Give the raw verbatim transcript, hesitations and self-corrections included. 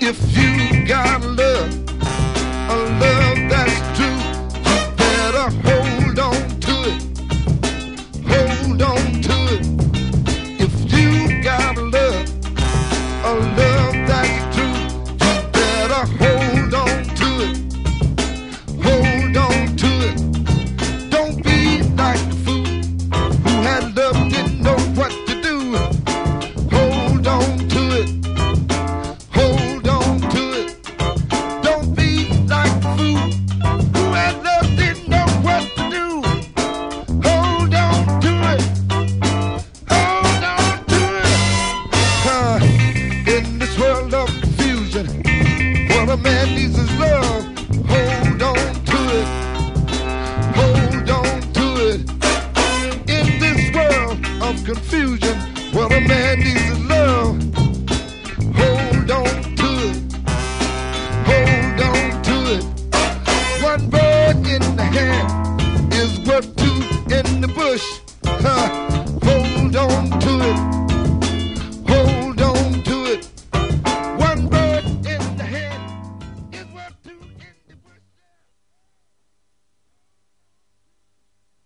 If you got love, a love that's true, you better hold on to it. Hold on to it. If you got love, a love that's true, you better hold on to it. Hold on to it. Don't be like the fool who had love, didn't know what to do. Hold on to it. Hold on to it. Don't be like the fool who had love, didn't know what to do. Hold on to it. Hold on to it. Uh, in this world of confusion, what a man needs is love. Hold on to it. Hold on to it. In this world of confusion, what a man needs is love. Hold on to it. Hold on to it. One bird in the hand is worth two in the bush. Huh. Hold on to it.